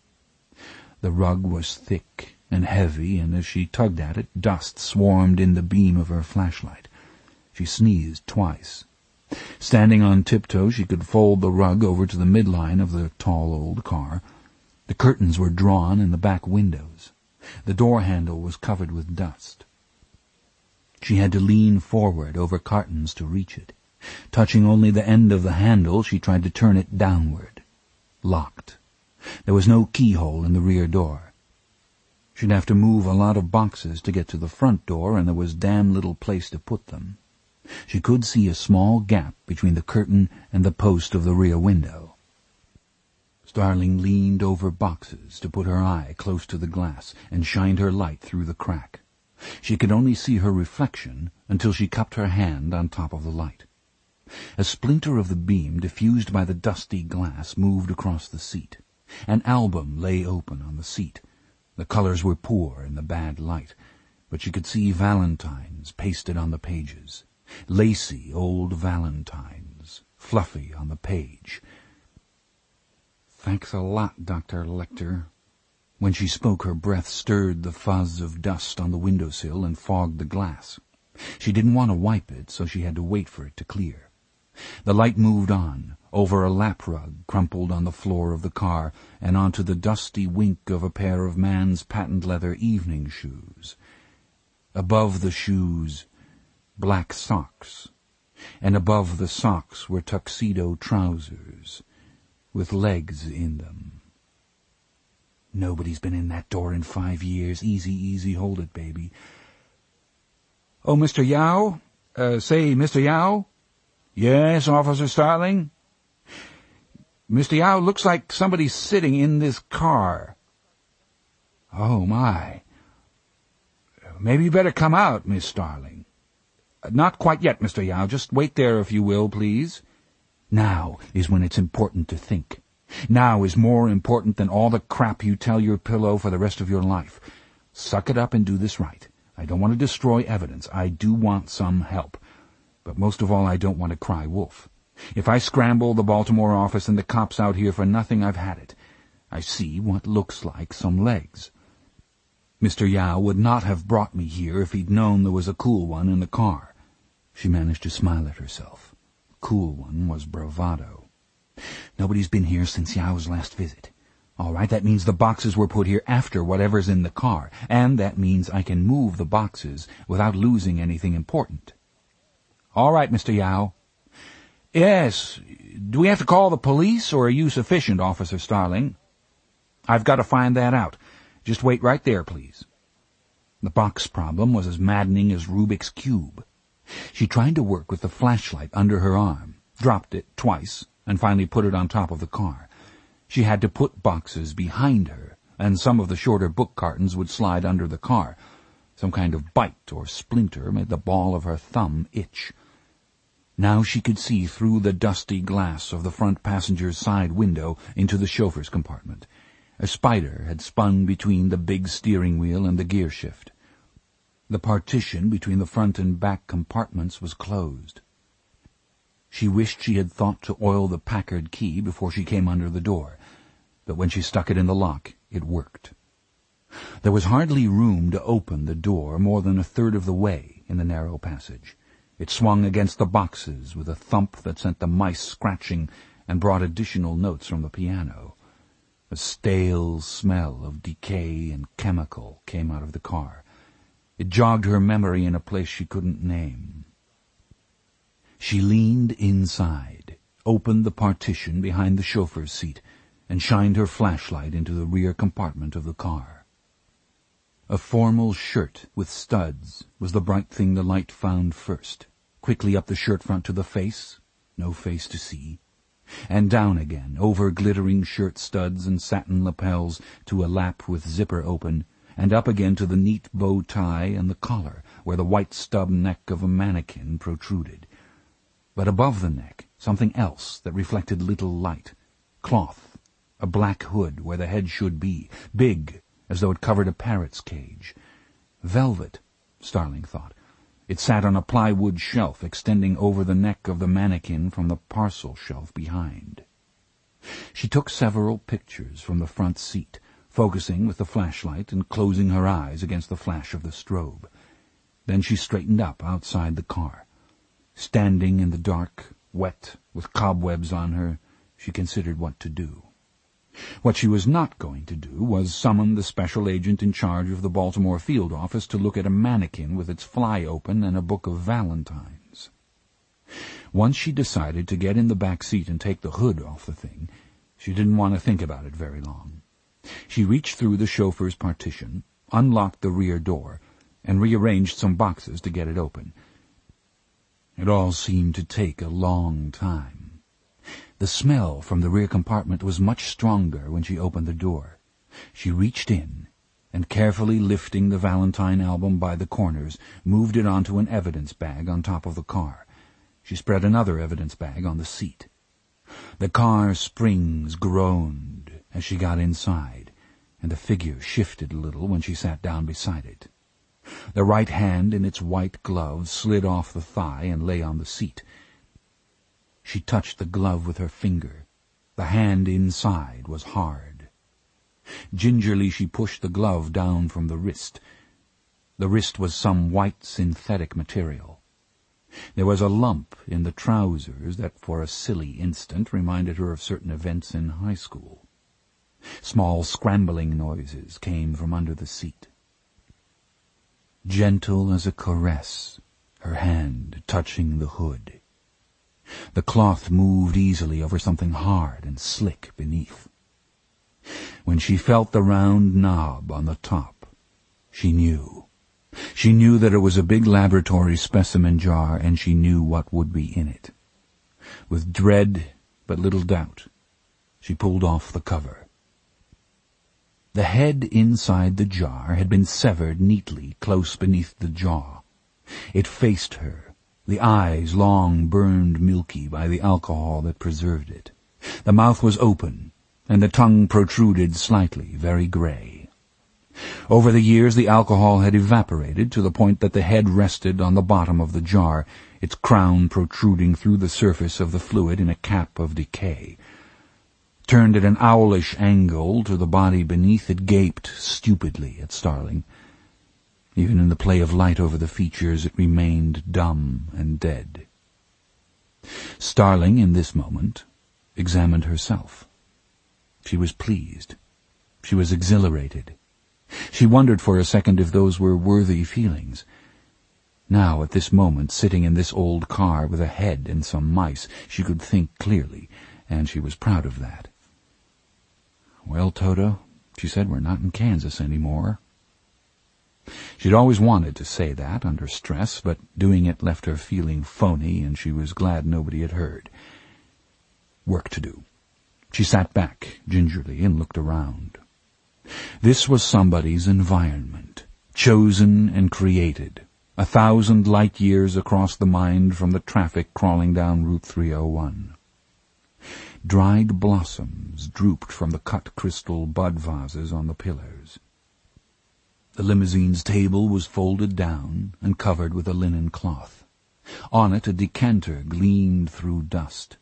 The rug was thick and heavy, and as she tugged at it, dust swarmed in the beam of her flashlight. She sneezed twice. Standing on tiptoe, she could fold the rug over to the midline of the tall old car. The curtains were drawn in the back windows. The door handle was covered with dust. She had to lean forward over cartons to reach it. Touching only the end of the handle, she tried to turn it downward. Locked. There was no keyhole in the rear door. She'd have to move a lot of boxes to get to the front door, and there was damn little place to put them. She could see a small gap between the curtain and the post of the rear window. Starling leaned over boxes to put her eye close to the glass and shined her light through the crack. She could only see her reflection until she cupped her hand on top of the light. A splinter of the beam, diffused by the dusty glass, moved across the seat. An album lay open on the seat. The colors were poor in the bad light, but she could see valentines pasted on the pages. Lacy old valentines, fluffy on the page. "Thanks a lot, Doctor Lecter." When she spoke, her breath stirred the fuzz of dust on the windowsill and fogged the glass. She didn't want to wipe it, so she had to wait for it to clear. The light moved on, over a lap rug crumpled on the floor of the car, and onto the dusty wink of a pair of man's patent leather evening shoes. Above the shoes, black socks, and above the socks were tuxedo trousers, with legs in them. "Nobody's been in that door in five years. Easy, easy, hold it, baby." "Oh, Mister Yao? Uh, say, Mister Yao?" "Yes, Officer Starling?" "Mister Yao, looks like somebody's sitting in this car." "Oh, my. Maybe you better come out, Miss Starling." "Not quite yet, Mister Yao. Just wait there, if you will, please." Now is when it's important to think. Now is more important than all the crap you tell your pillow for the rest of your life. Suck it up and do this right. I don't want to destroy evidence. I do want some help. But most of all, I don't want to cry wolf. If I scramble the Baltimore office and the cops out here for nothing, I've had it. I see what looks like some legs. Mister Yao would not have brought me here if he'd known there was a cool one in the car. She managed to smile at herself. Cool one was bravado. Nobody's been here since Yao's last visit. All right, that means the boxes were put here after whatever's in the car, and that means I can move the boxes without losing anything important. All right, Mister Yao. Yes, do we have to call the police, or are you sufficient, Officer Starling? I've got to find that out. Just wait right there, please. The box problem was as maddening as Rubik's Cube. She tried to work with the flashlight under her arm, dropped it twice, and finally put it on top of the car. She had to put boxes behind her, and some of the shorter book cartons would slide under the car. Some kind of bite or splinter made the ball of her thumb itch. Now she could see through the dusty glass of the front passenger's side window into the chauffeur's compartment. A spider had spun between the big steering wheel and the gear shift. The partition between the front and back compartments was closed. She wished she had thought to oil the Packard key before she came under the door, but when she stuck it in the lock, it worked. There was hardly room to open the door more than a third of the way in the narrow passage. It swung against the boxes with a thump that sent the mice scratching and brought additional notes from the piano. A stale smell of decay and chemical came out of the car. It jogged her memory in a place she couldn't name. She leaned inside, opened the partition behind the chauffeur's seat, and shined her flashlight into the rear compartment of the car. A formal shirt with studs was the bright thing the light found first. Quickly up the shirt front to the face, no face to see, and down again, over glittering shirt studs and satin lapels to a lap with zipper open, and up again to the neat bow tie and the collar, where the white stub neck of a mannequin protruded. But above the neck, something else that reflected little light. Cloth, a black hood where the head should be, big, as though it covered a parrot's cage. Velvet, Starling thought. It sat on a plywood shelf extending over the neck of the mannequin from the parcel shelf behind. She took several pictures from the front seat, focusing with the flashlight and closing her eyes against the flash of the strobe. Then she straightened up outside the car. Standing in the dark, wet, with cobwebs on her, she considered what to do. What she was not going to do was summon the special agent in charge of the Baltimore field office to look at a mannequin with its fly open and a book of valentines. Once she decided to get in the back seat and take the hood off the thing, she didn't want to think about it very long. She reached through the chauffeur's partition, unlocked the rear door, and rearranged some boxes to get it open. It all seemed to take a long time. The smell from the rear compartment was much stronger when she opened the door. She reached in, and carefully lifting the Valentine album by the corners, moved it onto an evidence bag on top of the car. She spread another evidence bag on the seat. The car springs groaned as she got inside, and the figure shifted a little when she sat down beside it. The right hand in its white glove slid off the thigh and lay on the seat. She touched the glove with her finger. The hand inside was hard. Gingerly she pushed the glove down from the wrist. The wrist was some white synthetic material. There was a lump in the trousers that for a silly instant reminded her of certain events in high school. Small scrambling noises came from under the seat. Gentle as a caress, her hand touching the hood. The cloth moved easily over something hard and slick beneath. When she felt the round knob on the top, she knew. She knew that it was a big laboratory specimen jar, and she knew what would be in it. With dread but little doubt, she pulled off the cover. The head inside the jar had been severed neatly close beneath the jaw. It faced her, the eyes long burned milky by the alcohol that preserved it. The mouth was open, and the tongue protruded slightly, very gray. Over the years the alcohol had evaporated to the point that the head rested on the bottom of the jar, its crown protruding through the surface of the fluid in a cap of decay. Turned at an owlish angle to the body beneath, it gaped stupidly at Starling. Even in the play of light over the features it remained dumb and dead. Starling, in this moment, examined herself. She was pleased. She was exhilarated. She wondered for a second if those were worthy feelings. Now, at this moment, sitting in this old car with a head and some mice, she could think clearly, and she was proud of that. "Well, Toto," she said, "we're not in Kansas anymore." She'd always wanted to say that under stress, but doing it left her feeling phony, and she was glad nobody had heard. Work to do. She sat back gingerly and looked around. This was somebody's environment, chosen and created, a thousand light years across the mind from the traffic crawling down Route three oh one. Dried blossoms drooped from the cut crystal bud vases on the pillars. The limousine's table was folded down and covered with a linen cloth. On it a decanter gleamed through dust.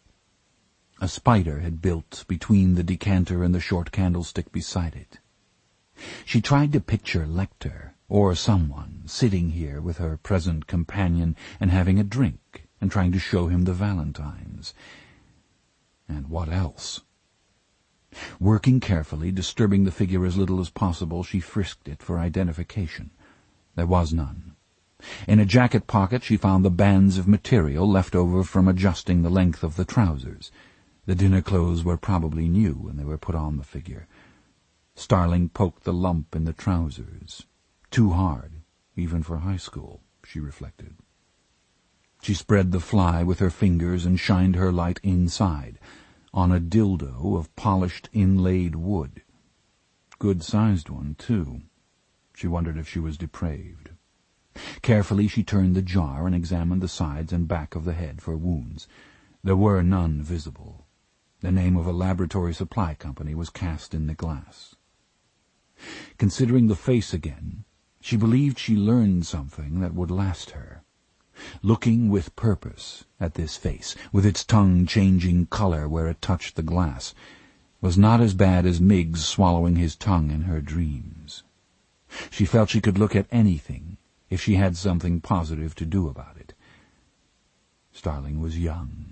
A spider had built between the decanter and the short candlestick beside it. She tried to picture Lecter, or someone, sitting here with her present companion and having a drink and trying to show him the valentines. And what else? Working carefully, disturbing the figure as little as possible, she frisked it for identification. There was none. In a jacket pocket she found the bands of material left over from adjusting the length of the trousers. The dinner clothes were probably new when they were put on the figure. Starling poked the lump in the trousers. Too hard, even for high school, she reflected. She spread the fly with her fingers and shined her light inside, on a dildo of polished inlaid wood. Good-sized one, too. She wondered if she was depraved. Carefully she turned the jar and examined the sides and back of the head for wounds. There were none visible. The name of a laboratory supply company was cast in the glass. Considering the face again, she believed she learned something that would last her. Looking with purpose at this face, with its tongue changing color where it touched the glass, was not as bad as Miggs swallowing his tongue in her dreams. She felt she could look at anything if she had something positive to do about it. Starling was young.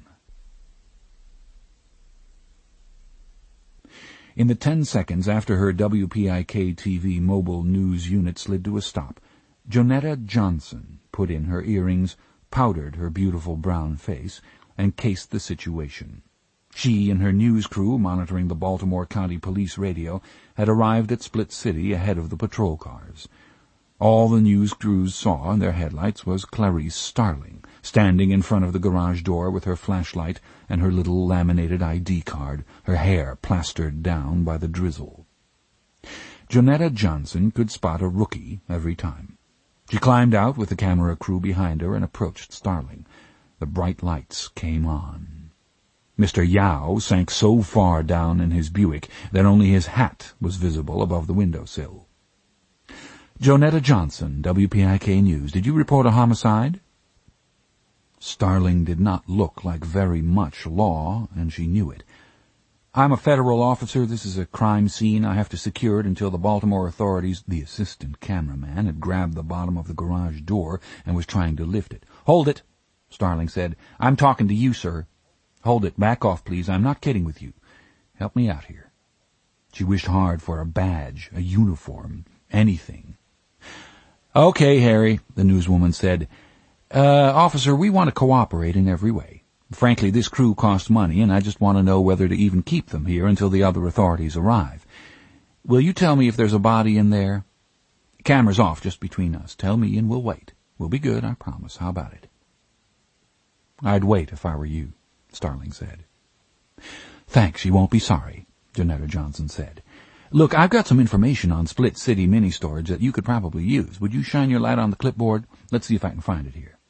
In the ten seconds after her W P I K T V mobile news unit slid to a stop, Jonetta Johnson put in her earrings, powdered her beautiful brown face, and cased the situation. She and her news crew, monitoring the Baltimore County Police radio, had arrived at Split City ahead of the patrol cars. All the news crews saw in their headlights was Clarice Starling, standing in front of the garage door with her flashlight and her little laminated I D card, her hair plastered down by the drizzle. Jonetta Johnson could spot a rookie every time. She climbed out with the camera crew behind her and approached Starling. The bright lights came on. Mister Yao sank so far down in his Buick that only his hat was visible above the windowsill. Jonetta Johnson, W P I K News. Did you report a homicide? Starling did not look like very much law, and she knew it. I'm a federal officer. This is a crime scene. I have to secure it until the Baltimore authorities— The assistant cameraman had grabbed the bottom of the garage door and was trying to lift it. Hold it, Starling said. I'm talking to you, sir. Hold it. Back off, please. I'm not kidding with you. Help me out here. She wished hard for a badge, a uniform, anything. Okay, Harry, the newswoman said. Uh, officer, we want to cooperate in every way. Frankly, this crew costs money, and I just want to know whether to even keep them here until the other authorities arrive. Will you tell me if there's a body in there? Camera's off, just between us. Tell me and we'll wait. We'll be good, I promise. How about it? I'd wait if I were you, Starling said. Thanks, you won't be sorry, Jonetta Johnson said. Look, I've got some information on Split City mini-storage that you could probably use. Would you shine your light on the clipboard? Let's see if I can find it here.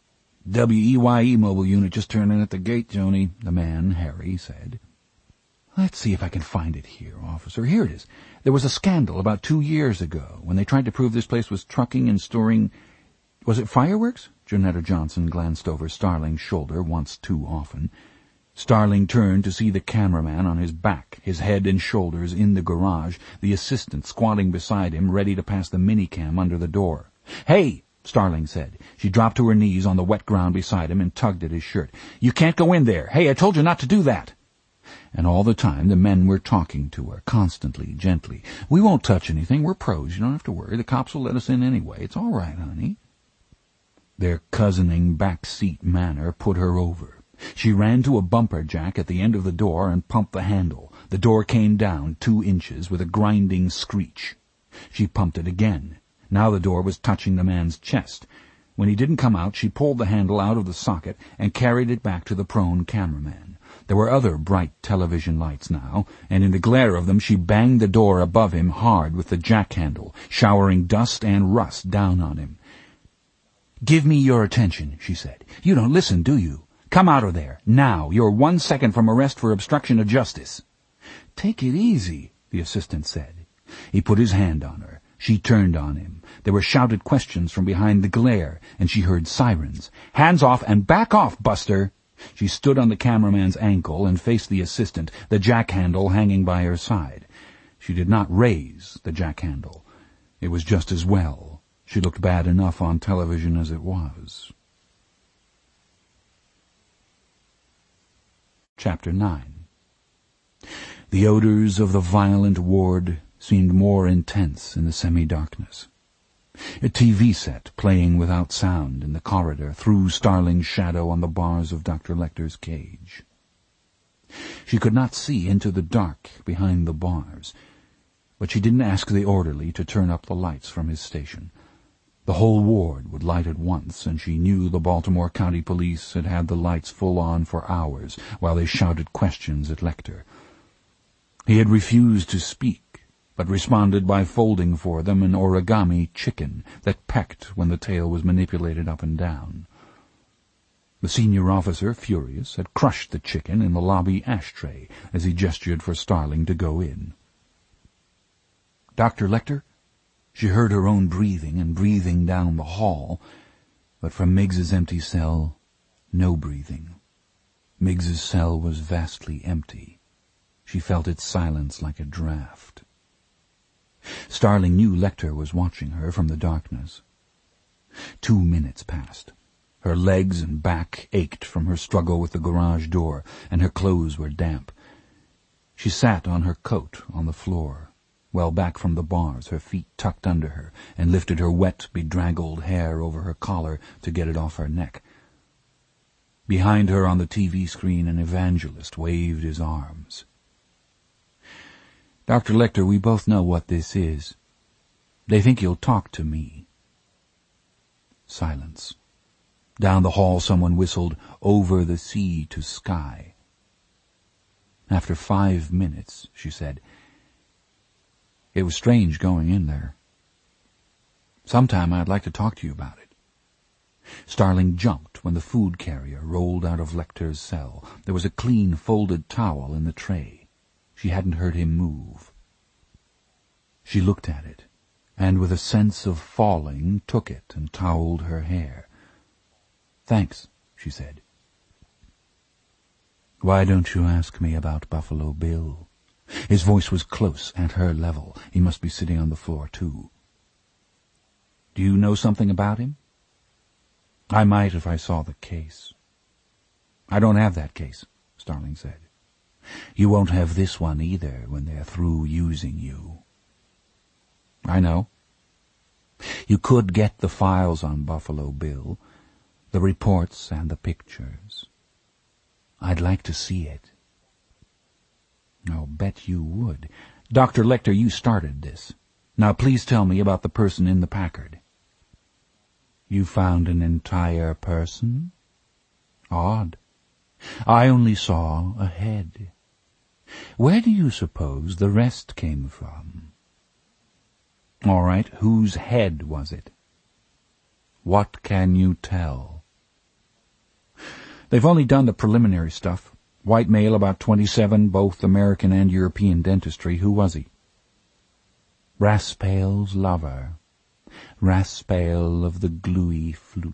W E Y E mobile unit just turned in at the gate, Joni, the man, Harry, said. Let's see if I can find it here, officer. Here it is. There was a scandal about two years ago when they tried to prove this place was trucking and storing... Was it fireworks? Janetta Johnson glanced over Starling's shoulder once too often. Starling turned to see the cameraman on his back, his head and shoulders in the garage, the assistant squatting beside him, ready to pass the minicam under the door. "Hey!" Starling said. She dropped to her knees on the wet ground beside him and tugged at his shirt. "You can't go in there! Hey, I told you not to do that!" And all the time the men were talking to her, constantly, gently. "We won't touch anything. We're pros. You don't have to worry. The cops will let us in anyway. It's all right, honey." Their cousining back-seat manner put her over. She ran to a bumper jack at the end of the door and pumped the handle. The door came down two inches with a grinding screech. She pumped it again. Now the door was touching the man's chest. When he didn't come out, she pulled the handle out of the socket and carried it back to the prone cameraman. There were other bright television lights now, and in the glare of them she banged the door above him hard with the jack-handle, showering dust and rust down on him. "Give me your attention," she said. "You don't listen, do you? Come out of there, now. You're one second from arrest for obstruction of justice." "Take it easy," the assistant said. He put his hand on her. She turned on him. There were shouted questions from behind the glare, and she heard sirens. "Hands off and back off, Buster!" She stood on the cameraman's ankle and faced the assistant, the jack-handle hanging by her side. She did not raise the jack-handle. It was just as well. She looked bad enough on television as it was. Chapter nine. The odors of the violent ward seemed more intense in the semi-darkness. A T V set playing without sound in the corridor threw Starling's shadow on the bars of Doctor Lecter's cage. She could not see into the dark behind the bars, but she didn't ask the orderly to turn up the lights from his station. The whole ward would light at once, and she knew the Baltimore County Police had had the lights full on for hours while they shouted questions at Lecter. He had refused to speak, but responded by folding for them an origami chicken that pecked when the tail was manipulated up and down. The senior officer, furious, had crushed the chicken in the lobby ashtray as he gestured for Starling to go in. "Doctor Lecter?" She heard her own breathing and breathing down the hall, but from Miggs's empty cell, no breathing. Miggs's cell was vastly empty. She felt its silence like a draft. Starling knew Lecter was watching her from the darkness. Two minutes passed. Her legs and back ached from her struggle with the garage door, and her clothes were damp. She sat on her coat on the floor, well back from the bars, her feet tucked under her, and lifted her wet, bedraggled hair over her collar to get it off her neck. Behind her on the T V screen an evangelist waved his arms. "Doctor Lecter, we both know what this is. They think you'll talk to me." Silence. Down the hall someone whistled, "Over the sea to sky." After five minutes, she said, "It was strange going in there. Sometime I'd like to talk to you about it." Starling jumped when the food carrier rolled out of Lecter's cell. There was a clean folded towel in the tray. She hadn't heard him move. She looked at it, and with a sense of falling took it and toweled her hair. "Thanks," she said. "Why don't you ask me about Buffalo Bill?" His voice was close, at her level. He must be sitting on the floor, too. "Do you know something about him?" "I might if I saw the case." "I don't have that case," Starling said. "You won't have this one either when they're through using you." "I know." "You could get the files on Buffalo Bill, the reports and the pictures. I'd like to see it." "I'll bet you would. Doctor Lecter, you started this. Now please tell me about the person in the Packard." "You found an entire person? Odd. I only saw a head. Where do you suppose the rest came from?" "All right, whose head was it?" "What can you tell?" "They've only done the preliminary stuff. White male, about twenty-seven, both American and European dentistry. Who was he? Raspail's lover. Raspail of the gluey flute.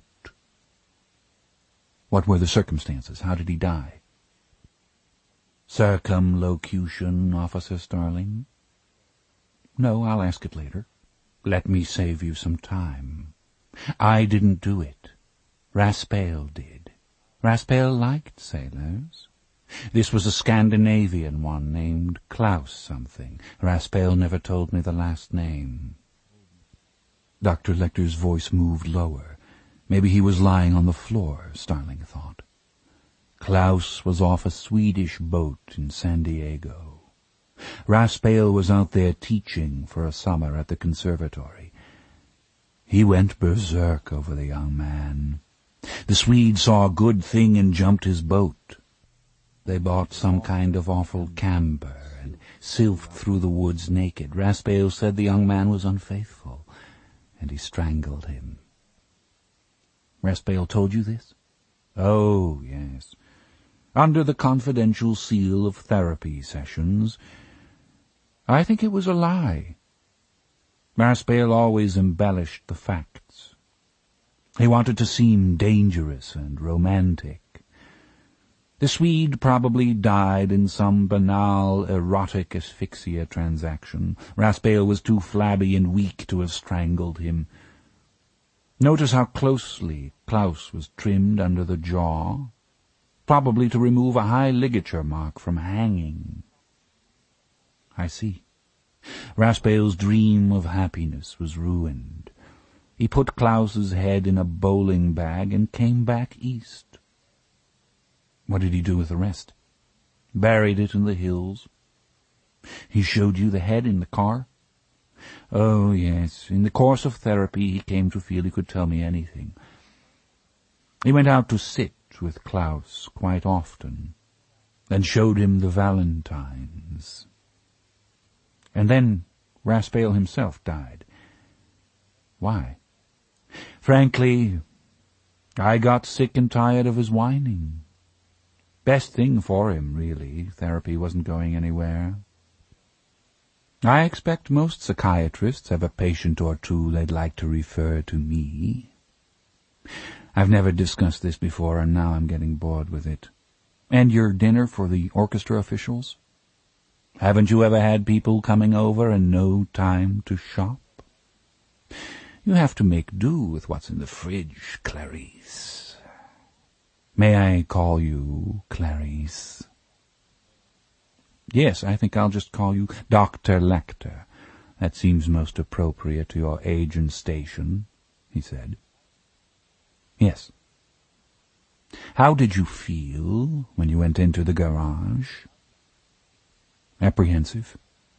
What were the circumstances? How did he die? Circumlocution, Officer Starling? No, I'll ask it later. Let me save you some time. I didn't do it. Raspail did. Raspail liked sailors. This was a Scandinavian one named Klaus something. Raspail never told me the last name. Doctor Lecter's voice moved lower. Maybe he was lying on the floor, Starling thought. Klaus was off a Swedish boat in San Diego. Raspail was out there teaching for a summer at the conservatory. He went berserk over the young man. The Swede saw a good thing and jumped his boat. They bought some kind of awful camber and sylphed through the woods naked. Raspail said the young man was unfaithful, and he strangled him. Raspail told you this? Oh, yes. Under the confidential seal of therapy sessions. I think it was a lie. Raspail always embellished the facts. He wanted to seem dangerous and romantic. The Swede probably died in some banal, erotic asphyxia transaction. Raspail was too flabby and weak to have strangled him. Notice how closely Klaus was trimmed under the jaw, probably to remove a high ligature mark from hanging. I see. Raspail's dream of happiness was ruined. He put Klaus's head in a bowling bag and came back east. What did he do with the rest? Buried it in the hills. He showed you the head in the car? Oh, yes. In the course of therapy, he came to feel he could tell me anything. He went out to sit with Klaus quite often, and showed him the valentines. And then Raspail himself died. Why? Frankly, I got sick and tired of his whining. Best thing for him, really. Therapy wasn't going anywhere. I expect most psychiatrists have a patient or two they'd like to refer to me. I've never discussed this before, and now I'm getting bored with it. And your dinner for the orchestra officials? Haven't you ever had people coming over and no time to shop? You have to make do with what's in the fridge, Clarice. May I call you Clarice? Yes, I think I'll just call you Doctor Lecter. That seems most appropriate to your age and station, he said. Yes. How did you feel when you went into the garage? Apprehensive.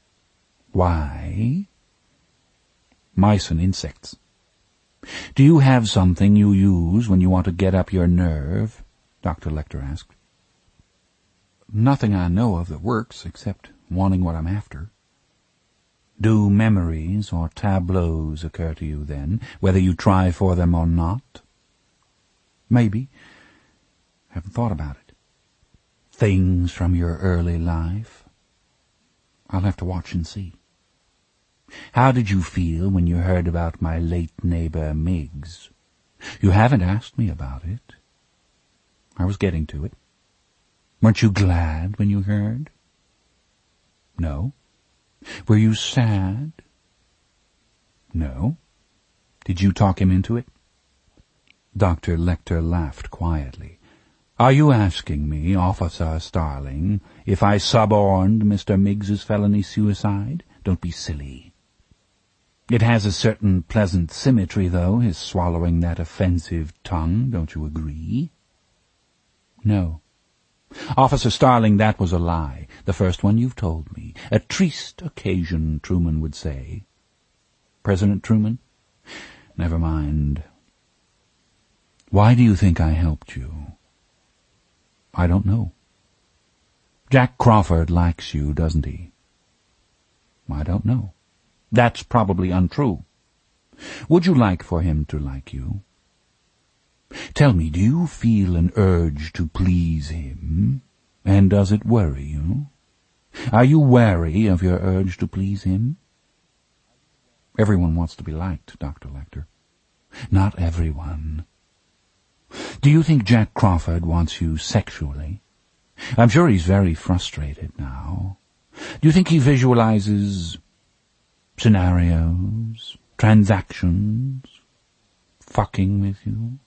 Why? Mice and insects. Do you have something you use when you want to get up your nerve? Doctor Lecter asked. Nothing I know of that works, except wanting what I'm after. Do memories or tableaus occur to you then, whether you try for them or not? Maybe. Haven't thought about it. Things from your early life? I'll have to watch and see. How did you feel when you heard about my late neighbor Miggs? You haven't asked me about it. I was getting to it. Weren't you glad when you heard? No. Were you sad? No. Did you talk him into it? Doctor Lecter laughed quietly. Are you asking me, Officer Starling, if I suborned Mister Miggs's felony suicide? Don't be silly. It has a certain pleasant symmetry, though, his swallowing that offensive tongue, don't you agree? No. Officer Starling, that was a lie, the first one you've told me. A triste occasion, Truman would say. President Truman? Never mind. Why do you think I helped you? I don't know. Jack Crawford likes you, doesn't he? I don't know. That's probably untrue. Would you like for him to like you? Tell me, do you feel an urge to please him? And does it worry you? Are you wary of your urge to please him? Everyone wants to be liked, Doctor Lecter. Not everyone. Do you think Jack Crawford wants you sexually? I'm sure he's very frustrated now. Do you think he visualizes scenarios, transactions, fucking with you?